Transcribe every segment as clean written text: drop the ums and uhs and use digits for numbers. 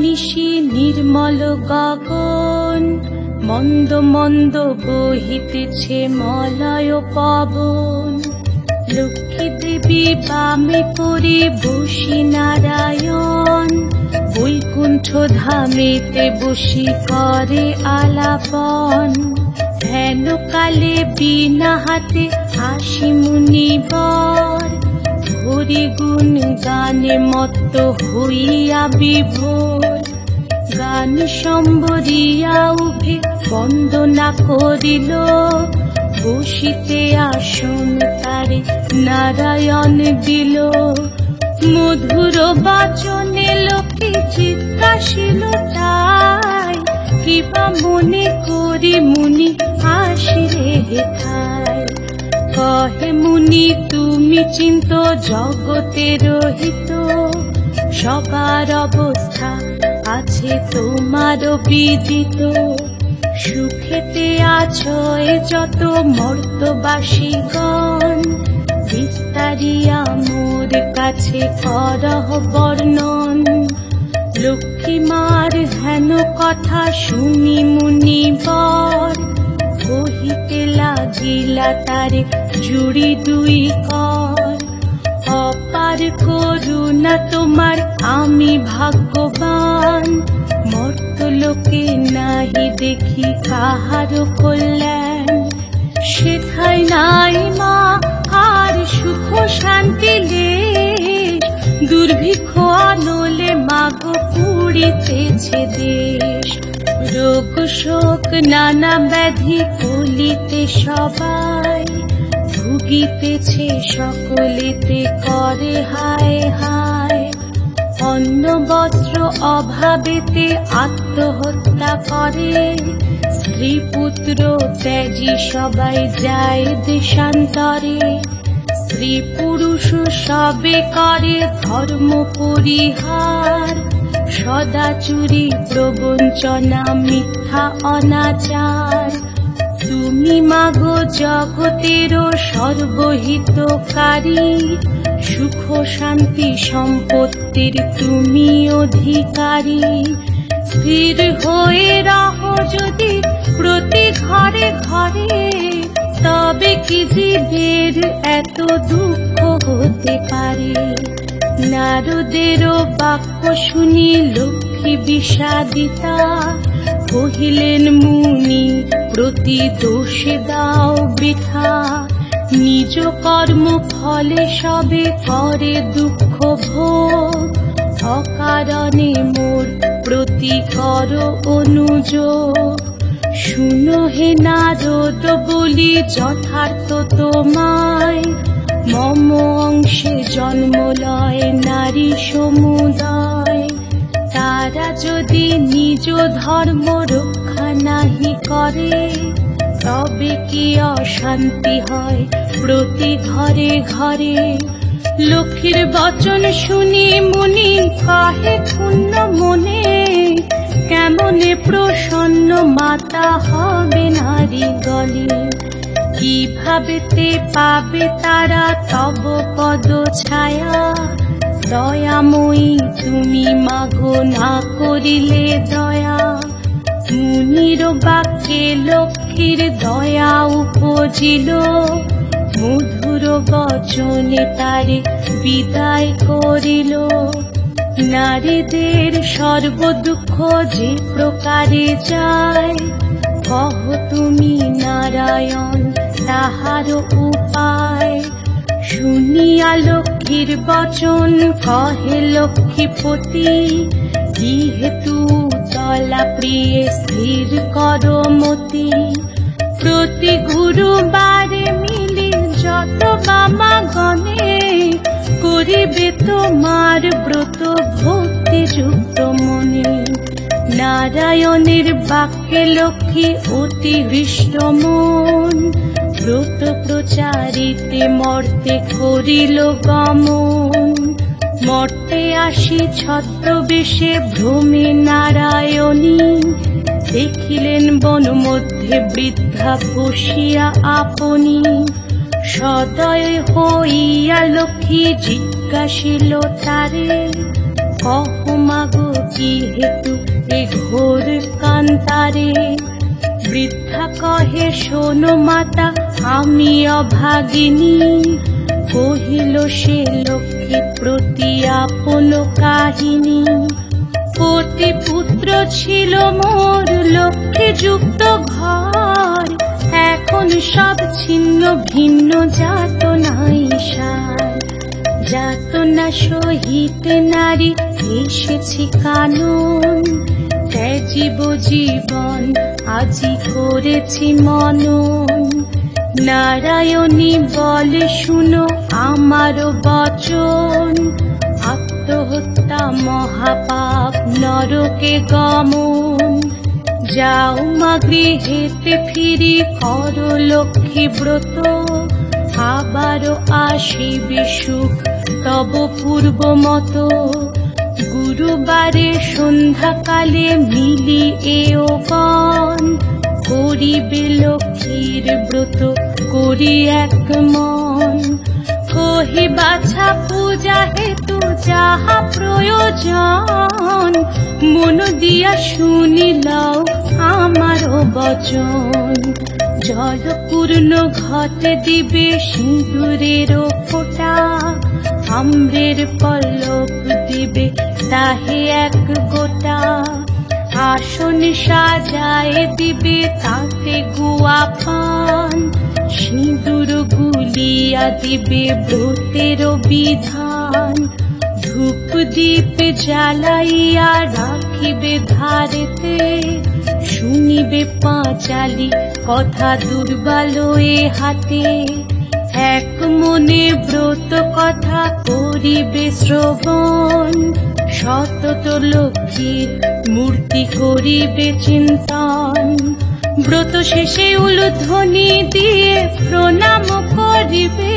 নিশি নির্মল গগন, মন্দ মন্দ বহিতেছে মলয় পবন। লক্ষ্মী দেবী বামে পড়ে বসি নারায়ণ, বৈকুণ্ঠ ধামেতে বসি করে আলাপন। হেন কালে বিনা হাতে হাসি মুনিবর, হরি গুণ গানে মত্ত হইয়া বিভোর। গান সম্বরিয়া উভে বন্দনা করিল, বসিতে আসন তারে নারায়ণ দিল। মধুর বাচনে লোকে জিজ্ঞাসিল তাই, কিবা মনে করি মুনি আসিরে হেথায়। কহে মুনি তুমি চিন্ত জগতের হিত, সবার অবস্থা আছে তোমার বিদিত। সুখেতে আছো এ যত মর্তবাসীগণ, বিস্তারিয়া মোর কাছে করহ বর্ণন। লক্ষ্মী মার হেন কথা শুনি মুনিবর, কহিতে লাগিলা তারে জুড়ি দুই কর। অপার করুণা তোমার আমি ভাগ্যবান, মর্তলোকে নাহি দেখি কাহার কল্যাণ। সেথায় নাই মা আর সুখ শান্তি লেশ, দুর্ভিক্ষ আনলে মাগো পুড়িতেছে দেশ। রোগ শোক নানা ব্যাধি কলিতে সবাই, ভুগিতেছে সকলেতে করে হায় হায়। অন্ন বস্ত্র অভাবেতে আত্মহত্যা করে, স্ত্রী পুত্র ত্যাজি সবাই যায় দেশান্তরে। স্ত্রী পুরুষ সবে করে ধর্ম পরিহার, সদা চুরি প্রবঞ্চনা মিথ্যা অনাচার। তুমি মাগো জগতের সর্বহিতকারী, সুখ শান্তি সম্পত্তির তুমি অধিকারী। স্থির হয়ে রহ যদি প্রতি ঘরে ঘরে, তবে কি জীবের এত দুঃখ হতে পারে। নারদের বাক্য শুনি লক্ষ্মী বিষাদিতা, কহিলেন মুনি প্রতি দোষে দাও বৃথা। নিজ কর্ম ফলে সবে করে দুঃখ ভোগ, অকারণে মোর প্রতি কর অনুযোগ। শুনো হে নারদ বলি যথার্থ তোমায়, মম অংশে জন্ম লয় নারী সমুদায়। তারা যদি নিজ ধর্ম রক্ষা নাহি করে, তবে কি অশান্তি হয় প্রতি ঘরে ঘরে। লক্ষ্মীর বচন শুনি মুনি কহে ক্ষুণ্ণ মনে, কেমনে প্রসন্ন মাতা হবে নারী গলে। কিভাবেতে পাবে তারা তব পদ ছায়া, দয়াময়ী তুমি মাগো না করিলে দয়া। মুনির বাক্যে লক্ষ্মীর দয়া উপজিল, মধুর বচনে তারে বিদায় করিল। নারীদের সর্বদুঃখ যে প্রকারে যায়, কহ তুমি নারায়ণ তাহার উপায়। শুনিয়া লক্ষ্মীর বচন কহে লক্ষ্মীপতি, কি হেতু তলা প্রিয়ে স্থির কর মতি। প্রতি গুরুবারে মিলি যত বামা গণে, করিবে তোমার ব্রত ভক্তি যুক্ত মনে। নারায়ণের বাক্যে লক্ষ্মী অতি হৃষ্ট মন, ব্রত প্রচারিতে মর্তে করিল গমন। মর্তে আসি ছদ্মবেশে ভ্রমে নারায়ণী, দেখিলেন বন মধ্যে বৃদ্ধা বসিয়া আপনি। সদয় হইয়া লক্ষ্মী জিজ্ঞাসিল তারে, কহ মাগো কি হেতু এ ঘোর কান্তারে। বৃদ্ধা কহে শোনো মাতা আমি অভাগিনী, কহিল সে লক্ষ্মী প্রতি আপন কাহিনী। পতি পুত্র ছিল মোর লক্ষ্মী যুক্ত ঘর, এখন সব ছিন্ন ভিন্ন যাতনাই সার। যাতনা সহিতে নারী এসেছি কানন, ত্যাজিব জীবন আজি করেছি মনন। নারায়ণী বলে শুনো আমার বচন, আত্মহত্যা মহাপাপ নরকে গমন। যাও মা গৃহেতে ফিরি কর লক্ষ্মী ব্রত, আবারও আসিবে সুখ তব পূর্ব মতো। গুরুবারে সন্ধ্যাকালে মিলি এও গণ, করিবে লক্ষ্মীর ব্রত করি এক মন। কহি বাছা পূজা হেতু যাহা প্রয়োজন, মন দিয়া শুনিলাও আমার বচন। জলপূর্ণ ঘটে দিবে সিঁদুরের ফোঁটা, আম্রের পল্লব দিবে তাহে এক গোটা। আসন সাজায় দিবে তাতে গুয়া পান, সিঁদুর গুলিয়া দিবে ব্রতের বিধান। ধূপ দীপ জ্বালাইয়া রাখিবে ধারেতে, শুনিবে পাঁচালি কথা দুর্বল এ হাতে। এক মনে ব্রত কথা করিবে শ্রবণ, সতত লক্ষ্মীর মূর্তি করিবে চিন্তন। ব্রত শেষে উলুধ্বনি দিয়ে প্রণাম করিবে,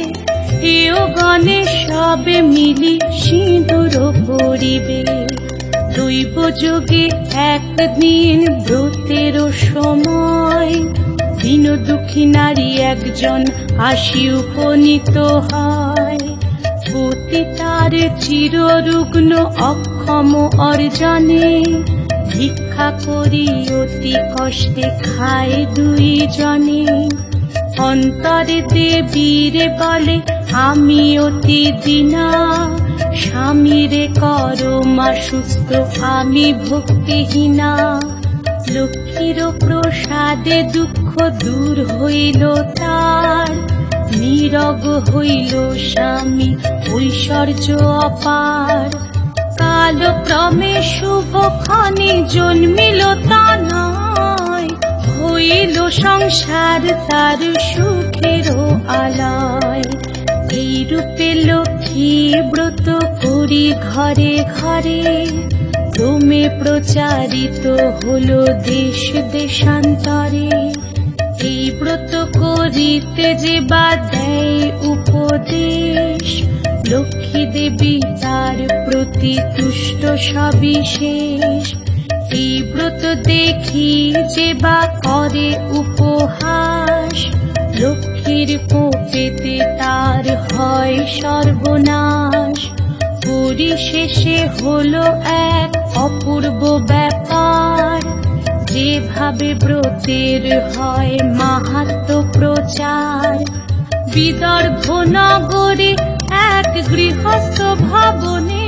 এও গণে সবে মিলি সিঁদুর পরিবে। দৈব যোগে একদিন ব্রতের সময়, দীন দুঃখী নারী একজন আসি উপনীত হয়। পতি তার চিররুগ্ন অক্ষম অর্জনে, ভিক্ষা করি অতি কষ্টে খায় দুইজনে। অন্তরে দেবীরে বলে আমি অতি দীনা, স্বামীরে করো মা সুস্থ আমি ভক্তিহীনা। লক্ষ্মীর প্রসাদে দুঃখ দূর হইল তার, নীরগ হইল স্বামী ঐশ্বর্য অপার। কালক্রমে শুভক্ষণে জন্মিল তা নয়, হইল সংসার তার সুখের আলয়। এইরূপে লক্ষ্মী ব্রত করি ঘরে ঘরে, ক্রমে প্রচারিত হলো দেশ দেশান্তরে। এই ব্রত করিতে যে বা দেয় উপদেশ, লক্ষ্মী দেবী তার প্রতি তুষ্ট সবিশেষ। এই ব্রত দেখি যে বা করে উপহাস, লক্ষ্মীর কোপেতে তার হয় সর্বনাশ। পরিশেষে হলো এক অপূর্ব ব্যাপার, যেভাবে ব্রতের হয় মাহাত্ম্য প্রচার। বিদর্ভ নগরে এক গৃহস্থ ভবনে,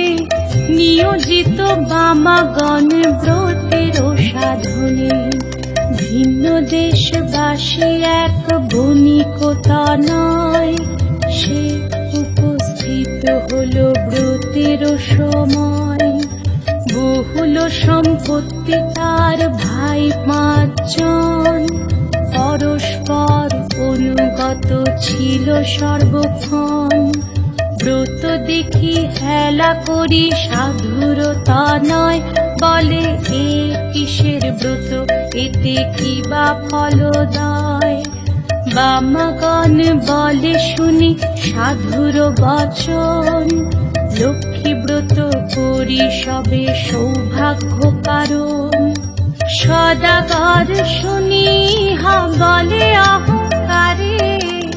নিয়োজিত বামাগণ ব্রতের সাধনে। ভিন্ন দেশবাসী এক বণিকতা নয়, সে উপস্থিত হলো ব্রতের সময়। বহুল সম্পত্তি তার ভাই পাঁচজন, পরস্পর অনুগত ছিল সর্বক্ষণ। ব্রত দেখি হেলা করি সাধুরতা নয়, বলে এ কিসের ব্রত এতে কি বা ফলদায়। বামাগণ বলে শুনি সাধুর বচন, লক্ষ্মী ব্রত করি সবে সৌভাগ্য কারণ। সদাগর শুনি ইহা বলে অহংকারে,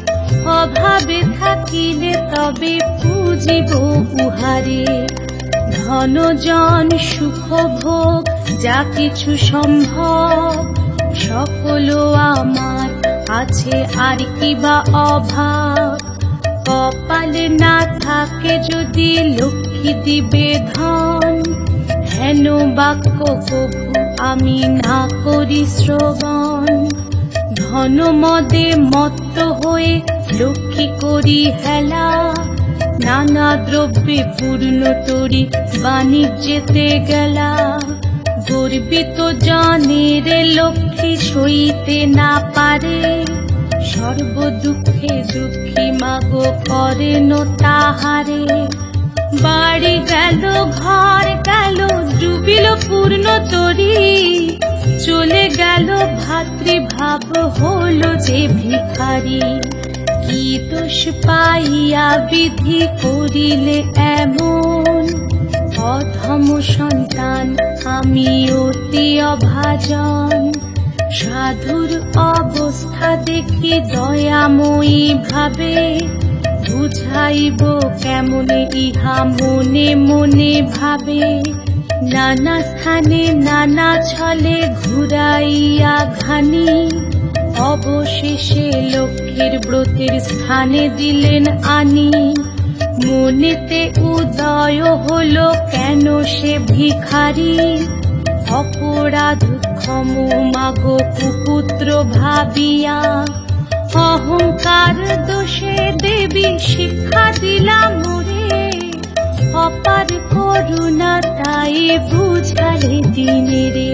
অভাবে থাকিলে তবে পুজিব উহারে। ধন জন সুখ ভোগ যা কিছু সম্ভব সকল আমার আছে, আর কি বা অভাব। কপালে না থাকে যদি লক্ষ্মী দিবে ধন, হেন বাক্য কভু আমি না করি শ্রবণ। ধন মদে মত্ত হয়ে লক্ষ্মী করি হেলা, নানা দ্রব্যে পূর্ণ তরি বাণিজ্যেতে গেলা। গর্বিত জনের লক্ষ্মী সইতে না পারে, সর্ব দুঃখে দুঃখী মাগো করেন তাহারে। বাড়ি গেল ঘর গেল ডুবিল পূর্ণ তরি, চলে গেল ভাতৃভাব হলো যে ভিখারি। কি দোষ পাইয়া বিধি করিলে এমন, অধম সন্তান আমি অতি অভাজন। সাধুর অবস্থা দেখি দয়াময়ী ভাবে, বুঝাইব কেমনে ইহা মনে মনে ভাবে। নানা স্থানে নানা ছলে ঘুরাইয়া ঘানি, অবশেষে লক্ষ্মীর ব্রতের স্থানে দিলেন আনি। মনেতে উদয় হলো কেন সে ভিখারি, অপরাধ ক্ষম মাগো কুপুত্র ভাবিয়া। অহংকার দোষে দেবী শিক্ষা দিলাম মোরে, অপার করুণা তাই বুঝালে দিনে রে।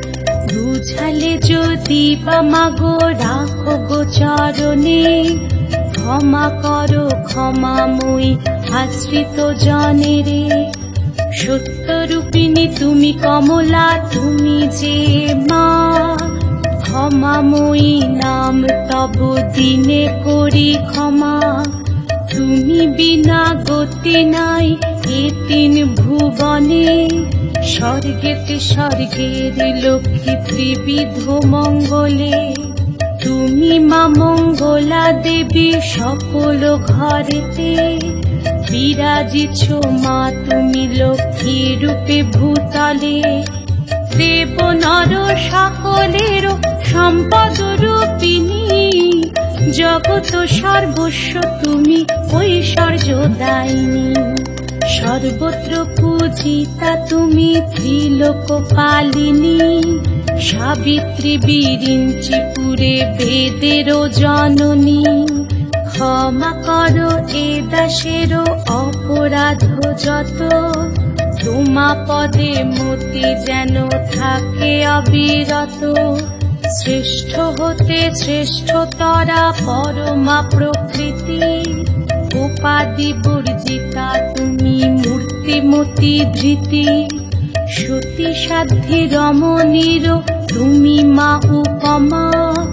বুঝালে যদি বা মাগো রাখো গো চরণে, ক্ষমা করো ক্ষমাময়ী আশ্রিত জনেরে। সত্যরূপিণী তুমি কমলা তুমি যে মা, ক্ষমাময়ী নাম তব দিনে করি ক্ষমা। তুমি বিনা গতি নাই এ তিন ভুবনে, স্বর্গেতে স্বর্গের লক্ষ্মী ত্রিবিধ মঙ্গলে। তুমি মা মঙ্গলা দেবী সকল ঘরেতে, বিরাজিছ মা তুমি লক্ষ্মী রূপে ভূতলে। দেব নর সকলের সম্পদ রূপিণী, জগত সর্বস্ব তুমি ঐশ্বর্য দায়িনী। সর্বত্র পূজিতা তুমি ত্রিলোক পালিনী, সাবিত্রী বিরিঞ্চিপুরে বেদের জননী। ক্ষমা করো এ দাসের অপরাধ যত, তোমা পদে মতি যেন থাকে অবিরত। শ্রেষ্ঠ হতে শ্রেষ্ঠতরা পরমা প্রকৃতি, উপাধি বর্জিতা তুমি মূর্তিমতি ধৃতি। সতী সাধ্যি রমণীর তুমি মা উপমা,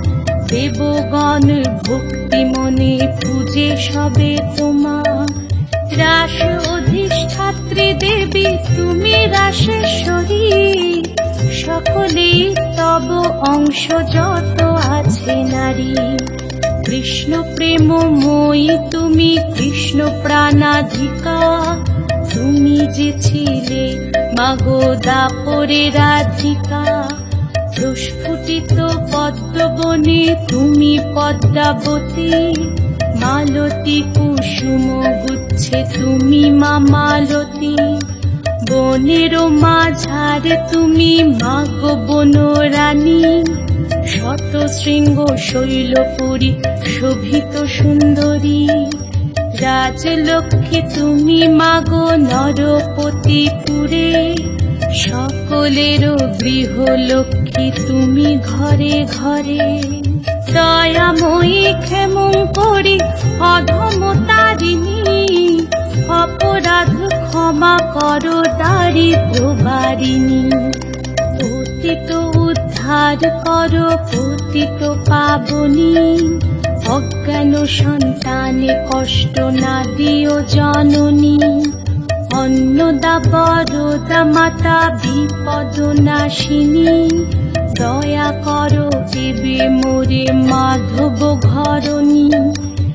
দেবগণ ভক্তি মনে পূজে সবে তোমা। রাস অধিষ্ঠাত্রী দেবী তুমি রাসেশ্বরী, সকলেই তব অংশ যত আছে নারী। কৃষ্ণ প্রেমময়ী তুমি কৃষ্ণ প্রাণাধিকা, তুমি যে ছিলে মাগো দাপরে রাধিকা। প্রস্ফুটিত পদ্মবনে তুমি পদ্মাবতী, মালতী কুসুম গুচ্ছে তুমি মা মালতী। বনের মাঝারে তুমি মাগো বনরানী, শত শৃঙ্গ শৈলপুরী শোভিত সুন্দরী। রাজলক্ষ্মী তুমি মাগো নরপতিপুরে, সকলের গৃহলক্ষ্মী তুমি ঘরে ঘরে। দয়াময়ী ক্ষেমঙ্করী অধমতারিণী, অপরাধ ক্ষমা করো দারিদ্র বারিণী। পতিত উদ্ধার করো পতিত পাবনী, অজ্ঞান সন্তানে কষ্ট না দিও জননী। অন্নদা বরদা মাতা বিপদ নাশিনী, দয়া করো দেবে মোরে মাধব ঘরণী।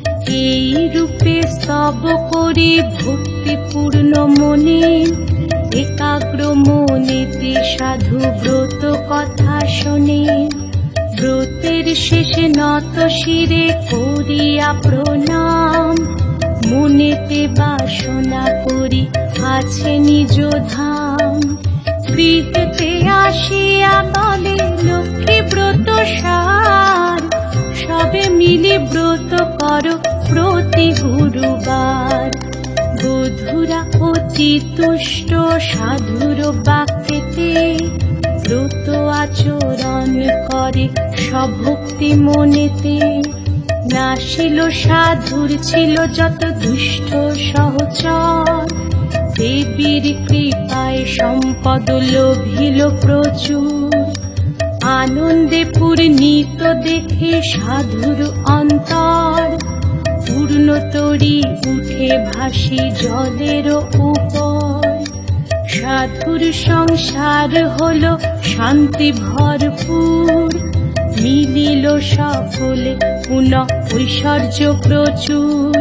এই রূপে স্তব করি ভক্তিপূর্ণ মনে, একাগ্র মনেতে সাধু ব্রত কথা শোনে। ব্রতের শেষে নত শিরে করিয়া প্রণাম, মনেতে বাসনা করি আছে নিজ ধাম। গৃহেতে আসিয়া বলে লক্ষ্মী ব্রত সার, সবে মিলে ব্রত করো প্রতি গুরুবার। বধূরা অতি তুষ্ট সাধুর বাক্যেতে, ব্রত আচরণ করে সভক্তি মনেতে। নাশিল সাধুর ছিল যত দুষ্ট সহচর, দেবীর কৃপায় সম্পদ লোভিল প্রচুর। আনন্দে পূর্ণিত দেখে সাধুর অন্তর, পূর্ণ তরি উঠে ভাসি জলের উপর। সাধুর সংসার হলো শান্তি ভরপুর, মিলিল সকলে পুনঃ ঐশ্বর্য প্রচুর।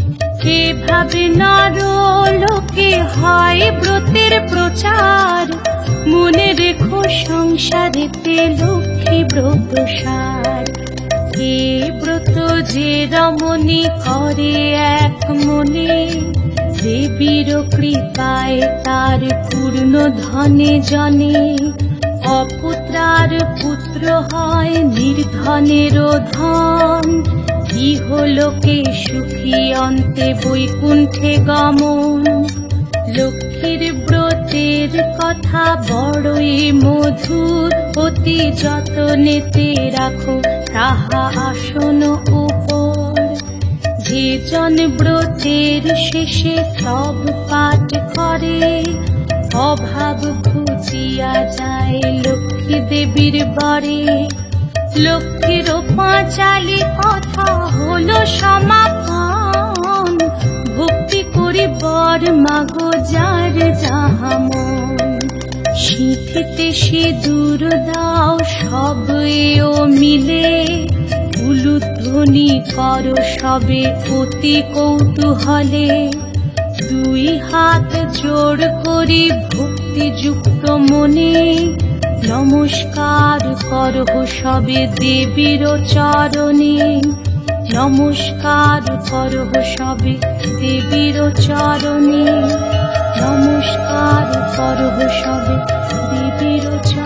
এভাবে নর লোকে হয় ব্রতের প্রচার, মনে রেখো সংসারেতে লক্ষ্মী ব্রত সার। এ ব্রত যে রমণী করে এক মনে, দেবীর কৃপায় তার পূর্ণ ধনে জনে। অপুত্রার পুত্র হয় নির্ধনের ধন, ইহলোকে সুখী অন্তে বৈকুণ্ঠে গমন। লক্ষ্মীর ব্রতের কথা বড়ই মধুর, অতি যতনেতে রাখো তাহা আসন উপর। যে জন ব্রতের শেষে সব পাঠ করে, অভাব ঘুচিয়া যায় লক্ষ্মী দেবীর বরে। লক্ষ্মীর পাঁচালি কথা হলো সমাপন, ভক্তি করি বর মাগো যার যাহা মন। শিখিতে সিঁদুর দাও সব এও মিলে, উলুধ্বনি করো সবে অতি কৌতূহলে। দুই হাত জোড় করি ভক্তিযুক্ত মনে, নমস্কার করো সবে দেবীর চরণে। নমস্কার করো সবে দেবীর চরণে, নমস্কার করো সবে দেবীর চরণে।